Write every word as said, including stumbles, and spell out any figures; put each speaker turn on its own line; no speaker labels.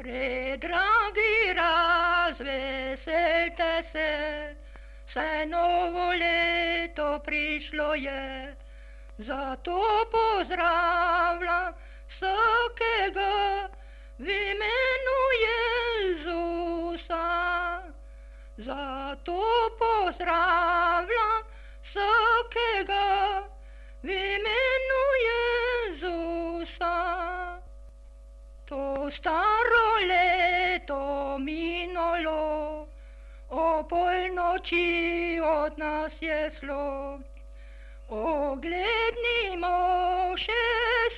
Predragi, razveselte se, saj novo leto prišlo je. Zato pozdravljam vsakega v imenu Jezusa. Zato pozdravljam vsakega v imenu Jezusa. To staro leto minilo, o polnoči od nas je šlo. Oglednimo še